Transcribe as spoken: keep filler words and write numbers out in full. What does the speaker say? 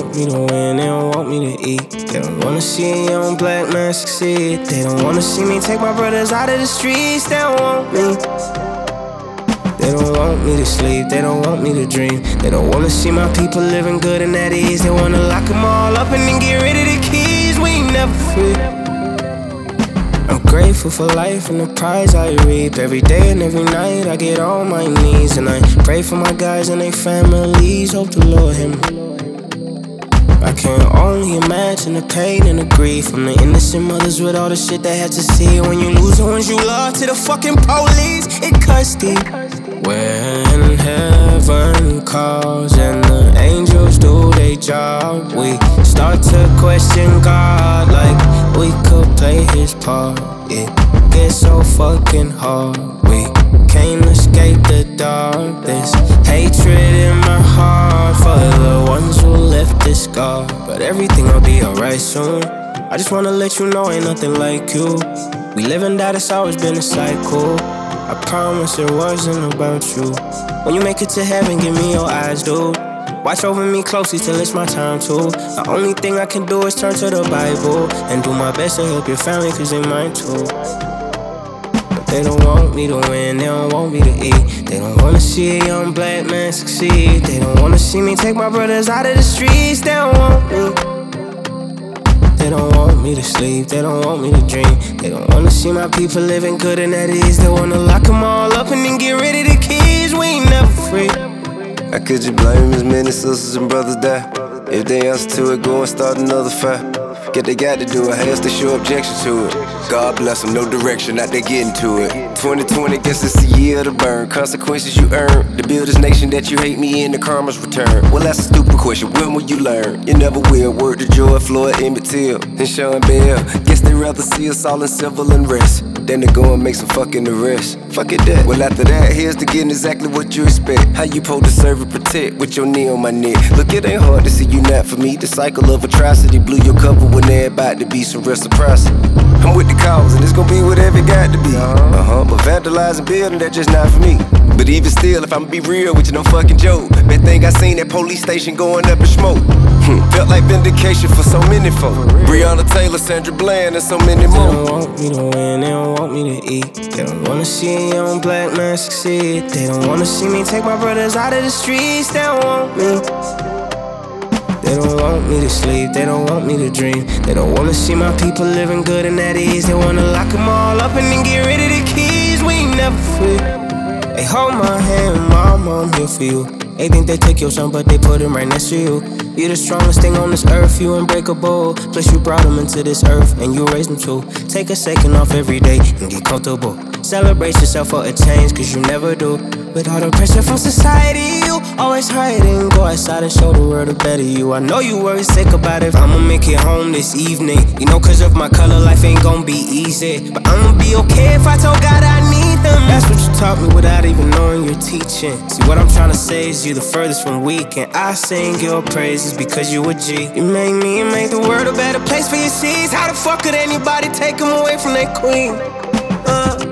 want me to win, they don't want me to eat. They don't wanna see a young black man succeed. They don't wanna see me take my brothers out of the streets. They don't want me. They don't want me to sleep, they don't want me to dream. They don't wanna see my people living good and at ease. They wanna lock them all up and then get rid of the keys. We ain't never free. I'm grateful for life and the prize I reap. Every day and every night I get on my knees, and I pray for my guys and their families. Hope the Lord hear me. I can only imagine the pain and the grief from the innocent mothers with all the shit they had to see. When you lose the ones you love to the fucking police, it cuts deep. When heaven calls and the angels do their job, we start to question God like we could play his part. It gets so fucking hard, we can't escape the dark. There's hatred in my heart for the ones who left this scar. But everything will be alright soon. I just wanna let you know ain't nothing like you. We live and die, it's always been a cycle. I promise it wasn't about you. When you make it to heaven, give me your eyes, dude. Watch over me closely till it's my time too. The only thing I can do is turn to the Bible and do my best to help your family, cause they mine too. But they don't want me to win, they don't want me to eat. They don't wanna see a young black man succeed. They don't wanna see me take my brothers out of the streets. They don't want me. They don't want me to sleep, they don't want me to dream. They don't wanna see my people living good and at ease. They wanna lock them all up and then get rid of the keys. We ain't never free. How could you blame as many sisters and brothers die? If they answer to it, go and start another fight. Get they got to do it, has to show objection to it. God bless them, no direction, not they getting to it. twenty twenty, guess it's the year to burn. Consequences you earn, to build this nation that you hate me in, the karma's return. Well, that's a stupid question, when will you learn? You never will. Word to Joy, Floyd, Emmett Till, and Sean Bell. Guess they rather see us all in civil unrest than to go and make some fucking arrests. Fuck it that. Well, after that, here's to getting exactly what you expect. How you supposed to serve and protect with your knee on my neck? Look, it ain't hard to see you not for me. The cycle of atrocity blew your cover when there about to be some reciprocity. I'm with the cause and it's gonna be whatever it got to be. Uh-huh, but vandalizing building, that's just not for me. But even still, if I'ma be real with you, no fucking joke. Best thing I seen that police station going up in smoke. Hmm. Felt like vindication for so many folk. Breonna Taylor, Sandra Bland, and so many more. They don't want me to win, they don't want me to eat. They don't wanna see a young black man succeed. They don't wanna see me take my brothers out of the streets. They don't want me. They don't want me to sleep, they don't want me to dream. They don't wanna see my people living good and at ease. They wanna lock them all up and then get rid of the keys. We ain't never free. They hold my hand, mama, I'm here for you. They think they took your son, but they put him right next to you. You're the strongest thing on this earth, you unbreakable. Plus you brought him into this earth, and you raised him too. Take a second off every day and get comfortable. Celebrate yourself for a change, cause you never do. With all the pressure from society, you always hiding. Go outside and show the world a better you. I know you worry sick about it. I'ma make it home this evening. You know, cause of my color, life ain't gon' be easy. But I'ma be okay if I told God I need them. That's what you taught me without even knowing you're teaching. See, what I'm trying to say is you the furthest from weak, and I sing your praises because you a G. You make me and make the world a better place for your seeds. How the fuck could anybody take them away from their queen? Uh